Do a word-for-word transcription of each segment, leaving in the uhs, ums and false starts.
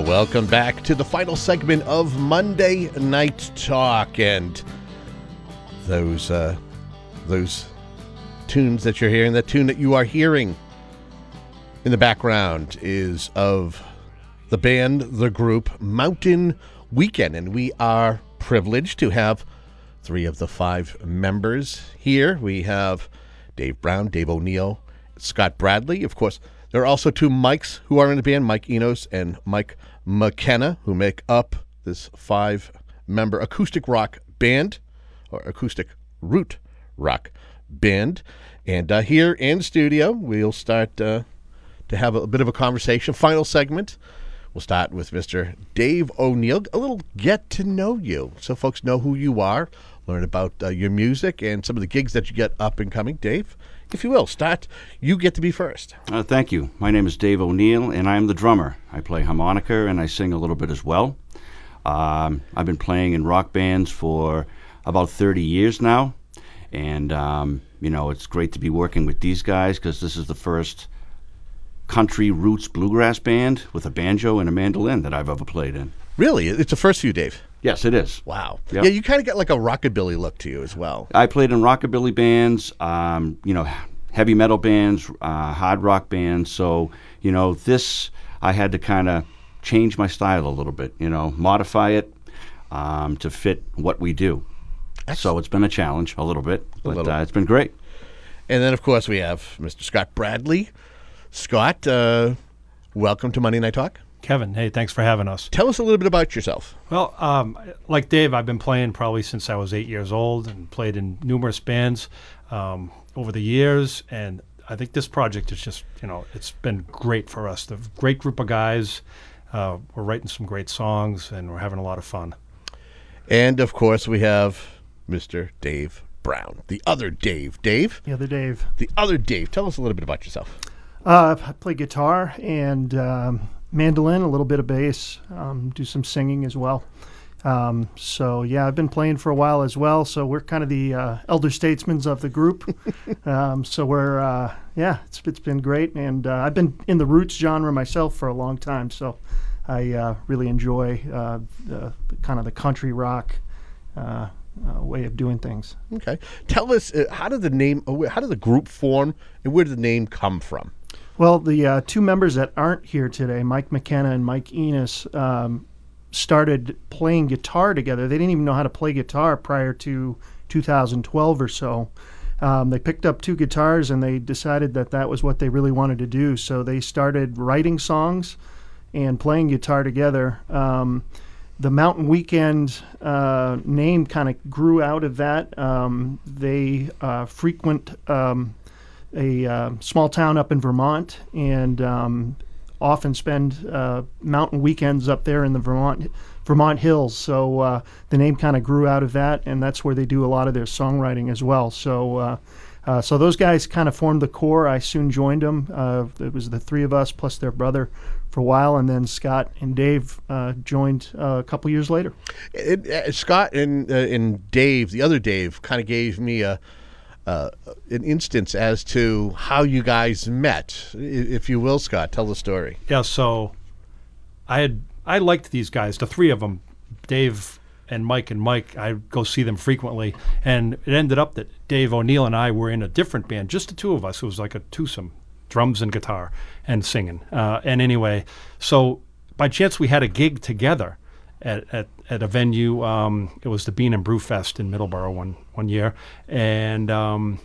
Welcome back to the final segment of Monday Night Talk, and those uh, those tunes that you're hearing, that tune that you are hearing in the background is of the band, the group Mountain Weekend, and we are privileged to have three of the five members here. We have Dave Brown, Dave O'Neill, Scott Bradley. Of course, there are also two Mikes who are in the band, Mike Enos and Mike McKenna, who make up this five-member acoustic rock band, or acoustic root rock band. And uh, here in studio, we'll start uh, to have a, a bit of a conversation. Final segment, we'll start with Mister Dave O'Neill, a little get to know you, so folks know who you are, learn about uh, your music and some of the gigs that you get up and coming. Dave, if you will, start. You get to be first. Uh, thank you. My name is Dave O'Neill, and I'm the drummer. I play harmonica, and I sing a little bit as well. Um, I've been playing in rock bands for about thirty years now, and, um, you know, it's great to be working with these guys because this is the first country roots bluegrass band with a banjo and a mandolin that I've ever played in. Really? It's the first for you, Dave? Yes, it is. Wow. Yep. Yeah, you kind of got like a rockabilly look to you as well. I played in rockabilly bands, um, you know, heavy metal bands, uh, hard rock bands. So, you know, this, I had to kind of change my style a little bit, you know, modify it um, to fit what we do. Excellent. So it's been a challenge a little bit, but little. Uh, it's been great. And then, of course, we have Mister Scott Bradley. Scott, uh, welcome to Monday Night Talk. Kevin, hey, thanks for having us. Tell us a little bit about yourself. Well, um, like Dave, I've been playing probably since I was eight years old and played in numerous bands um, over the years. And I think this project is just, you know, it's been great for us. The great group of guys. Uh, we're writing some great songs, and we're having a lot of fun. And, of course, we have Mister Dave Brown, the other Dave. Dave? The other Dave. The other Dave. Tell us a little bit about yourself. Uh, I play guitar and um, mandolin, a little bit of bass, um, do some singing as well. Um, so, yeah, I've been playing for a while as well, so we're kind of the uh, elder statesmen of the group. um, so we're, uh, yeah, it's, it's been great. And uh, I've been in the roots genre myself for a long time, so I uh, really enjoy uh, the, the kind of the country rock uh, uh, way of doing things. Okay. Tell us, uh, how did the name, how did the group form, and where did the name come from? Well, the uh, two members that aren't here today, Mike McKenna and Mike Enos, um, started playing guitar together. They didn't even know how to play guitar prior to two thousand twelve or so. Um, they picked up two guitars and they decided that that was what they really wanted to do. So they started writing songs and playing guitar together. Um, the Mountain Weekend uh, name kind of grew out of that. Um, they uh, frequent um, a uh, small town up in Vermont and um, often spend uh, mountain weekends up there in the Vermont Vermont hills. So uh, the name kind of grew out of that, and that's where they do a lot of their songwriting as well. So uh, uh, so those guys kind of formed the core. I soon joined them. Uh, it was the three of us plus their brother for a while, and then Scott and Dave uh, joined uh, a couple years later. It, uh, Scott and, uh, and Dave, the other Dave, kind of gave me a Uh, an instance as to how you guys met, if you will. Scott, tell the story. Yeah, so I had I liked these guys, the three of them, Dave and Mike and Mike. I go see them frequently, and it ended up that Dave O'Neill and I were in a different band, just the two of us. It was like a twosome, drums and guitar and singing. Uh, and anyway, so by chance we had a gig together at at, at a venue. Um, it was the Bean and Brew Fest in Middleborough one one year, and um,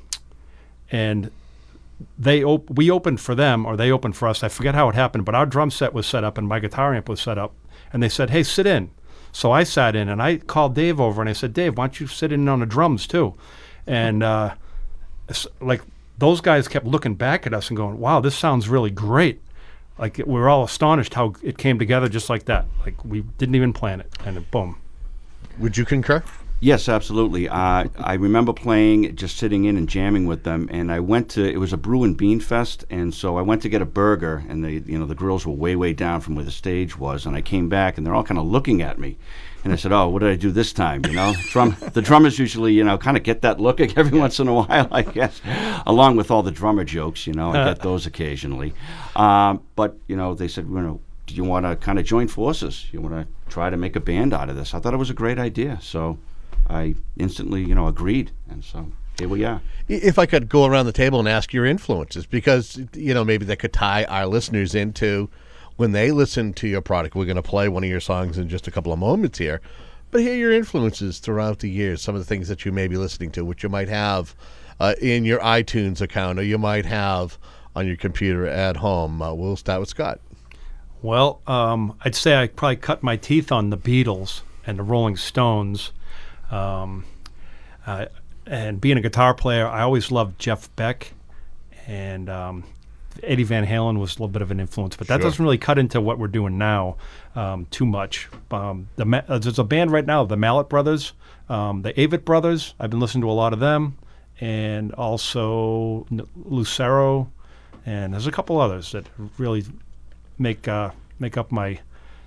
and they op- we opened for them, or they opened for us. I forget how it happened, but our drum set was set up and my guitar amp was set up, and they said, "Hey, sit in." So I sat in, and I called Dave over, and I said, "Dave, why don't you sit in on the drums too?" And uh, like those guys kept looking back at us and going, "Wow, this sounds really great." Like, we were all astonished how it came together just like that. Like, we didn't even plan it, and it, boom. Would you concur? Yes, absolutely. Uh, I remember playing, just sitting in and jamming with them, and I went to, it was a Brew and Bean Fest, and so I went to get a burger, and the, you know, the grills were way, way down from where the stage was, and I came back, and they're all kind of looking at me. And I said, "Oh, what did I do this time?" You know, drum. The drummers usually, you know, kind of get that look every once in a while, I guess, along with all the drummer jokes. You know, I get those occasionally. Um, but you know, they said, "You know, do you want to kind of join forces? You want to try to make a band out of this? I thought it was a great idea. So I instantly, you know, agreed. And so here we are. If I could go around the table and ask your influences, because, you know, maybe that could tie our listeners into when they listen to your product. We're going to play one of your songs in just a couple of moments here. But here are your influences throughout the years, some of the things that you may be listening to, which you might have uh, in your iTunes account or you might have on your computer at home. Uh, we'll start with Scott. Well, um, I'd say I probably cut my teeth on the Beatles and the Rolling Stones. Um, uh, and being a guitar player, I always loved Jeff Beck. And um, Eddie Van Halen was a little bit of an influence. But that Sure. doesn't really cut into what we're doing now um, too much. Um, the Ma- uh, there's a band right now, the Mallet Brothers, um, the Avett Brothers. I've been listening to a lot of them. And also N- Lucero. And there's a couple others that really make uh, make up my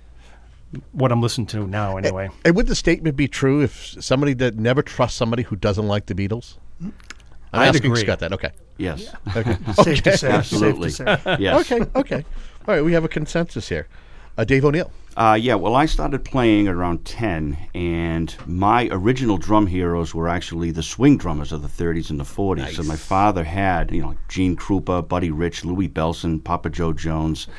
what I'm listening to now. Anyway, And, and would the statement be true if somebody that never trusts somebody who doesn't like the Beatles? I'm I'd asking agree. Scott that. Okay. Yes. Okay. Safe to say. Absolutely. Safe to say. Yes. Okay. Okay. All right. We have a consensus here. Uh, Dave O'Neill. Uh, yeah, well, I started playing around ten, and my original drum heroes were actually the swing drummers of the thirties and the forties. So Nice. my father had, you know, Gene Krupa, Buddy Rich, Louis Bellson, Papa Joe Jones.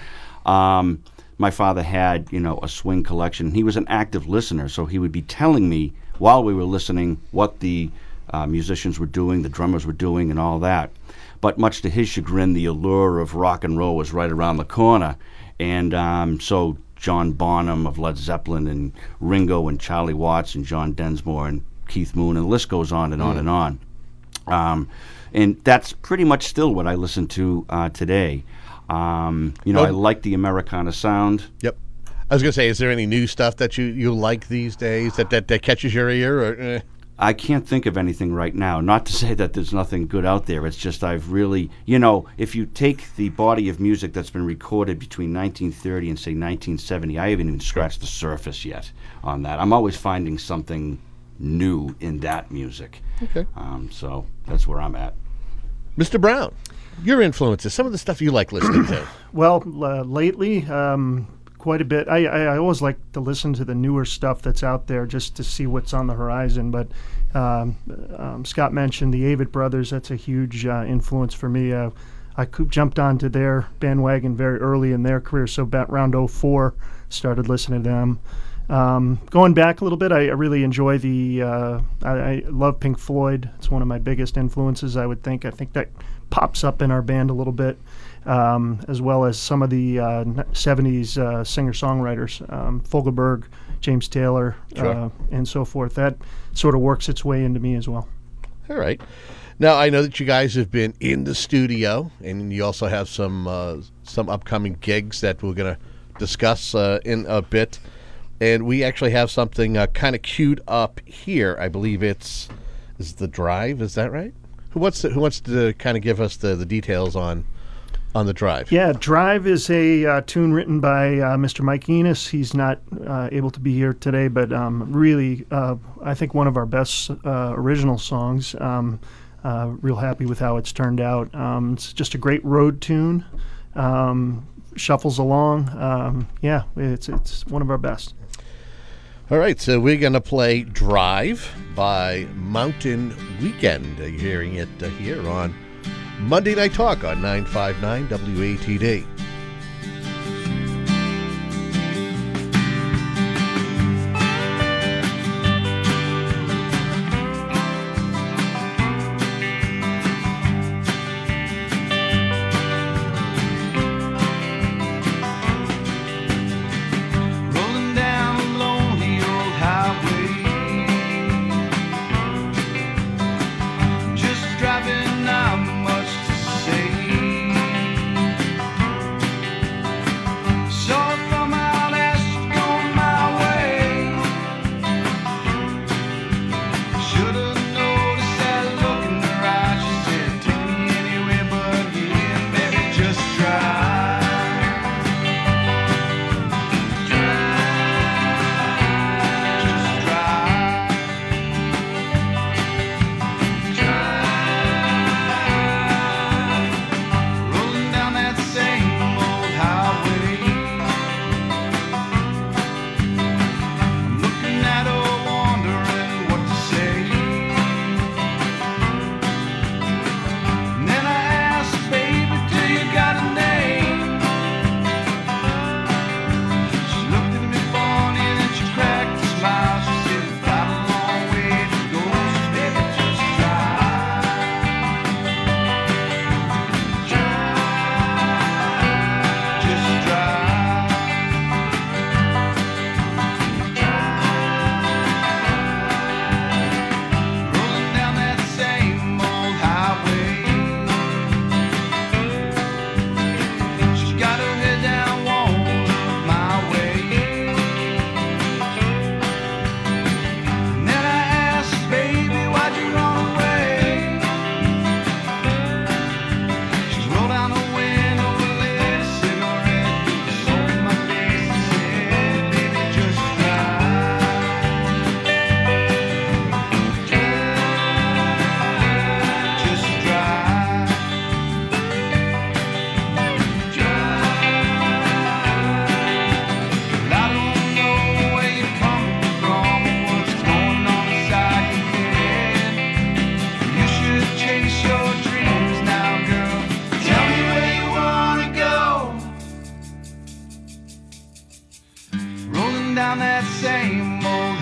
Um, my father had, you know, a swing collection. He was an active listener, so he would be telling me while we were listening what the uh, musicians were doing, the drummers were doing, and all that. But much to his chagrin, the allure of rock and roll was right around the corner. And um, so John Bonham of Led Zeppelin and Ringo and Charlie Watts and John Densmore and Keith Moon, and the list goes on and on and on. Um, and that's pretty much still what I listen to uh, today. Um, you know, Oh. I like the Americana sound. Yep. I was going to say, is there any new stuff that you, you like these days that, that, that catches your ear? Or, eh? I can't think of anything right now. Not to say that there's nothing good out there. It's just I've really, you know, if you take the body of music that's been recorded between nineteen thirty and, say, nineteen seventy, I haven't even scratched the surface yet on that. I'm always finding something new in that music. Okay. Um, so that's where I'm at. Mister Brown, your influences, some of the stuff you like listening to. Well, uh, lately, um, quite a bit. I, I, I always like to listen to the newer stuff that's out there just to see what's on the horizon. But um, um, Scott mentioned the Avett Brothers. That's a huge uh, influence for me. Uh, I cou- jumped onto their bandwagon very early in their career, so about around oh four, started listening to them. Um, going back a little bit, I, I really enjoy the. Uh, I, I love Pink Floyd. It's one of my biggest influences, I would think. I think that pops up in our band a little bit, um, as well as some of the uh, seventies uh, singer-songwriters, um, Fogelberg, James Taylor, Sure. uh, and so forth. That sort of works its way into me as well. All right. Now, I know that you guys have been in the studio, and you also have some uh, some upcoming gigs that we're going to discuss uh, in a bit. And we actually have something uh, kind of queued up here. I believe it's is the Drive. Is that right? Who wants to, who wants to kind of give us the, the details on on the Drive? Yeah, Drive is a uh, tune written by uh, Mister Mike Enos. He's not uh, able to be here today, but um, really, uh, I think one of our best uh, original songs. Um, uh, real happy with how it's turned out. Um, it's just a great road tune. Um, shuffles along. Um, yeah, it's it's one of our best. All right, so we're going to play Drive by Mountain Weekend. You're hearing it uh, here on Monday Night Talk on nine five nine W A T D. Rolling down a lonely old highway, just driving, not much to say.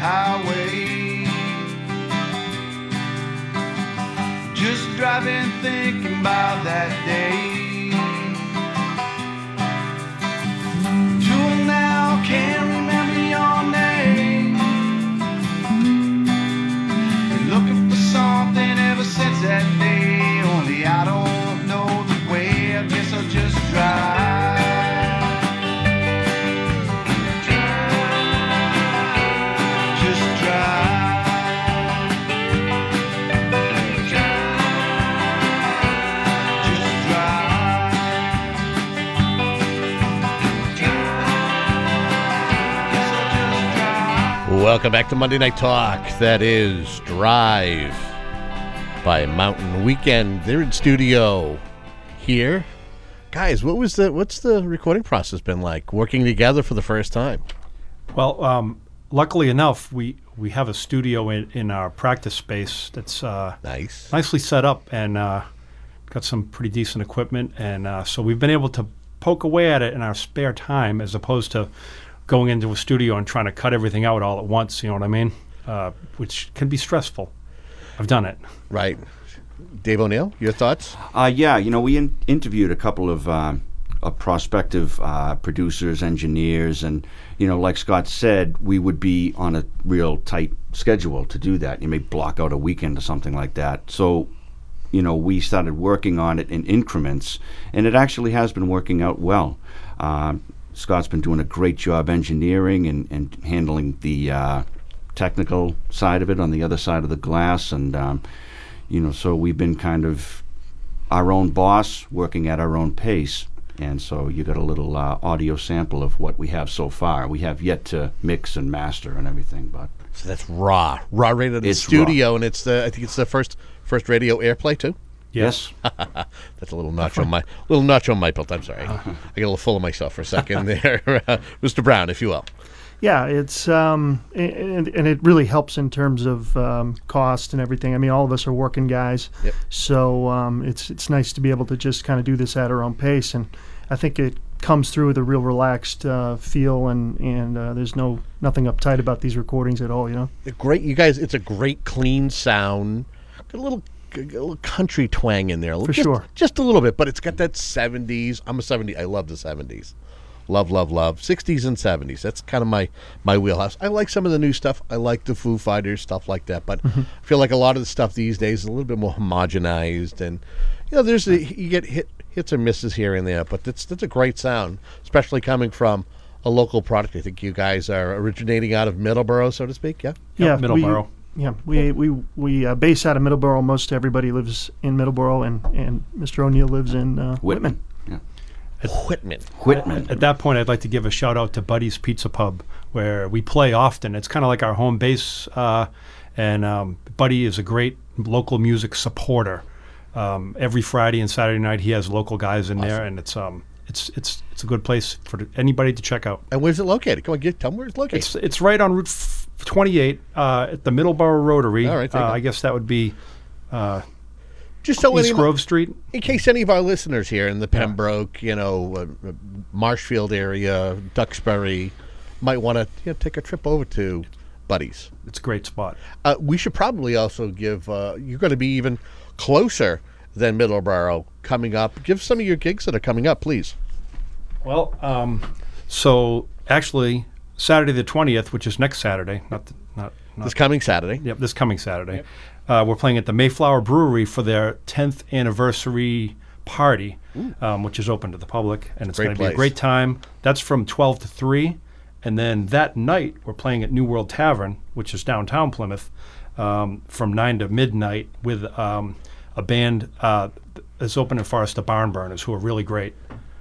highway. Just driving, thinking about that day. Till now, can't remember your name. Been looking for something ever since that day. Only I don't know the way. I guess I'll just drive. Just drive. Just drive. Guess I'll just drive. Welcome back to Monday Night Talk. That is Drive by Mountain Weekend. They're in studio here. Guys, what was the what's the recording process been like working together for the first time? Well, um, luckily enough, we, we have a studio in, in our practice space that's uh, Nice. nicely set up and uh, got some pretty decent equipment. And uh, so we've been able to poke away at it in our spare time as opposed to going into a studio and trying to cut everything out all at once, you know what I mean? Uh, which can be stressful. I've done it. Right. Dave O'Neill, your thoughts? Uh, yeah, you know, we in- interviewed a couple of, uh, of prospective uh, producers, engineers, and, you know, like Scott said, we would be on a real tight schedule to do that. You may block out a weekend or something like that. So, you know, we started working on it in increments, and it actually has been working out well. Um, Scott's been doing a great job engineering and, and handling the uh, technical side of it on the other side of the glass, and um, you know, so we've been kind of our own boss, working at our own pace, and so you got a little uh, audio sample of what we have so far. We have yet to mix and master and everything, but So that's raw, raw rated in the It's studio, and it's the I think it's the first first radio airplay too. Yes. That's a little notch on my little notch on my belt. I'm sorry, I got a little full of myself for a second there, uh, Mister Brown, if you will. Yeah, it's um, and, and it really helps in terms of um, cost and everything. I mean, all of us are working guys, Yep. so um, it's it's nice to be able to just kind of do this at our own pace, and I think it comes through with a real relaxed uh, feel, and and uh, there's no nothing uptight about these recordings at all. You know, A great, you guys. It's a great, clean sound. Got a little, a little country twang in there, For just, sure. just a little bit, but it's got that seventies. I'm a seventy. I love the seventies. Love, love, love. sixties and seventies. That's kind of my, my wheelhouse. I like some of the new stuff. I like the Foo Fighters, stuff like that. But I feel like a lot of the stuff these days is a little bit more homogenized. And, you know, there's a, you get hit, hits or misses here and there. But that's, that's a great sound, especially coming from a local product. I think you guys are originating out of Middleborough, so to speak, yeah? yeah, Middleborough. We, yeah, we we we uh, base out of Middleborough. Most everybody lives in Middleborough, and and Mister O'Neill lives in uh, Whitman. Yeah. Whitman. Whitman. At that point, I'd like to give a shout out to Buddy's Pizza Pub, where we play often. It's kind of like our home base, uh, and um, Buddy is a great local music supporter. Um, every Friday and Saturday night, he has local guys in there, and it's um, it's it's it's a good place for anybody to check out. And where's it located? Come on, get, tell me where it's located. It's it's right on Route f- twenty-eight uh, at the Middleborough Rotary. All right, there you uh, go. I guess that would be uh, Just so East any, Grove Street. in case any of our listeners here in the Pembroke, you know, uh, uh, Marshfield area, Duxbury, might want to you know, take a trip over to Buddy's. It's a great spot. Uh, we should probably also give, uh, you're going to be even closer than Middleborough coming up. Give some of your gigs that are coming up, please. Well, um, so actually, Saturday the twentieth, which is next Saturday, not the, not not This coming Saturday. Yep, this coming Saturday. Uh, we're playing at the Mayflower Brewery for their tenth anniversary party, um, which is open to the public, and it's Great going to be a place. great time. That's from twelve to three, and then that night we're playing at New World Tavern, which is downtown Plymouth, um, from nine to midnight with um, a band uh, that's opening for us, the Barn Burners, who are really great.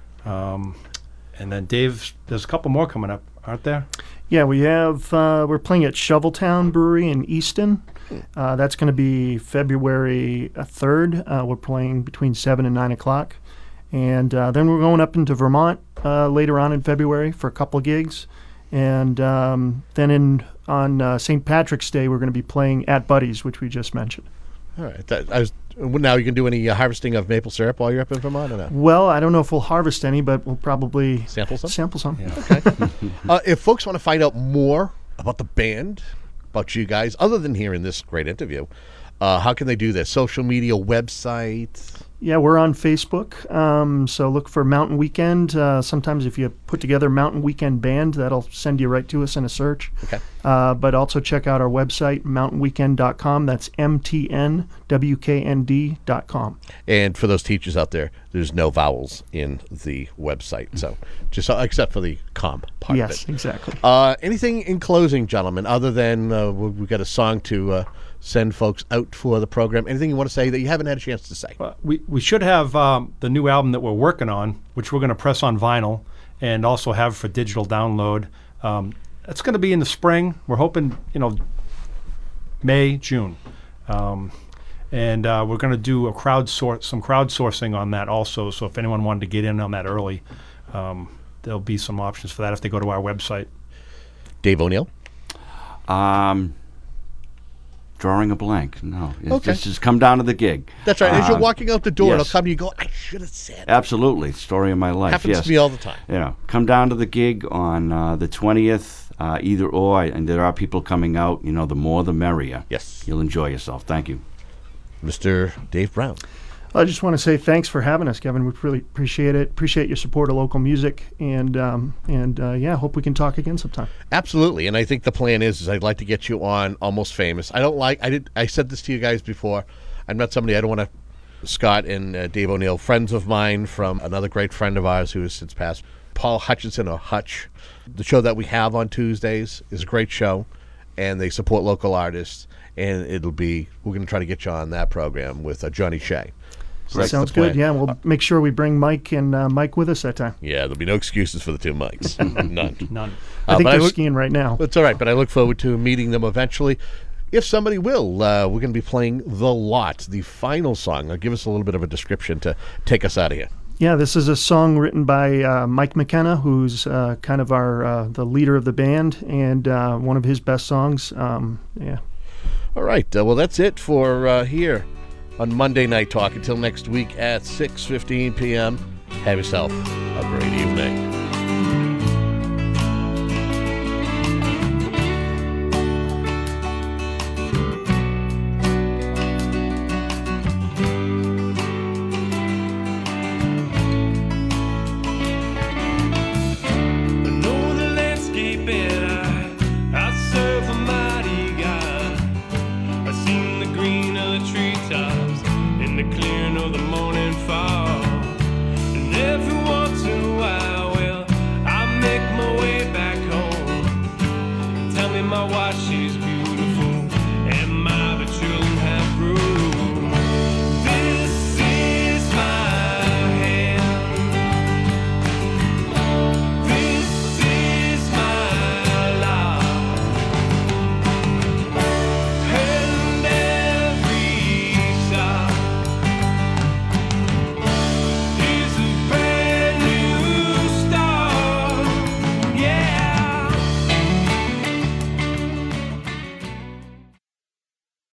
Um, and then Dave, there's a couple more coming up, aren't there? Yeah, we have. Uh, we're playing at Shoveltown Brewery in Easton. Uh, that's going to be February third. Uh, we're playing between seven and nine o'clock, and uh, then we're going up into Vermont uh, later on in February for a couple of gigs, and um, then in on uh, Saint Patrick's Day we're going to be playing at Buddy's, which we just mentioned. All right. That, I was, now you can do any uh, harvesting of maple syrup while you're up in Vermont or not? Well, I don't know if we'll harvest any, but we'll probably Sample some? Sample some. Uh, if folks want to find out more about the band, about you guys, other than hearing this great interview, uh, how can they do this? Social media, website? Yeah, we're on Facebook, um, so look for Mountain Weekend. Uh, sometimes if you put together Mountain Weekend Band, that'll send you right to us in a search. Okay. Uh, but also check out our website, mountain weekend dot com. That's M T N W K N D dot com. And for those teachers out there, there's no vowels in the website, so just uh, except for the com part Yes, of it. exactly. Uh, anything in closing, gentlemen, other than uh, we- we've got a song to uh, send folks out for the program? Anything you want to say that you haven't had a chance to say? Uh, we we should have um, the new album that we're working on, which we're going to press on vinyl and also have for digital download. Um, it's going to be in the spring. We're hoping, you know, May, June, um, and uh, we're going to do a crowd source, some crowdsourcing on that also. So if anyone wanted to get in on that early, um, there'll be some options for that if they go to our website. Dave O'Neill? Um, drawing a blank. No. It's Okay. Just, just come down to the gig. That's right. As you're Um, walking out the door, yes. it'll come to you and go, I should have said that. Absolutely. Story of my life. Happens yes. to me all the time. You know, come down to the gig on uh, the twentieth, uh, either or, and there are people coming out. You know, the more the merrier. Yes. You'll enjoy yourself. Thank you. Mister Dave Brown. I just want to say thanks for having us, Kevin. We really appreciate it. Appreciate your support of local music, and um, and uh, yeah, hope we can talk again sometime. Absolutely, and I think the plan is, is I'd like to get you on Almost Famous. I don't like, I did, I said this to you guys before. I'm not somebody, I don't want to, Scott and uh, Dave O'Neill, friends of mine from another great friend of ours who has since passed, Paul Hutchinson, or Hutch. The show that we have on Tuesdays is a great show, and they support local artists, and it'll be, we're going to try to get you on that program with uh, Johnny Shea. So that's the Sounds good. plan. Yeah, we'll make sure we bring Mike and uh, Mike with us that time. Yeah, there'll be no excuses for the two mics. None. None. I Uh, think but they're look- skiing right now. It's all right, but I look forward to meeting them eventually. If somebody will, uh, we're going to be playing The Lot, the final song. Now, give us a little bit of a description to take us out of here. Yeah, this is a song written by uh, Mike McKenna, who's uh, kind of our uh, the leader of the band, and uh, one of his best songs. Um, yeah. All right, uh, well, that's it for uh, here on Monday Night Talk. Until next week at six fifteen p.m., have yourself a great evening. I know the landscape and I, I serve a mighty God. I seen the green of the treetops in the clearing of the morning fall. And every once in a while, well, I make my way back home. Tell me my wife, she's beautiful.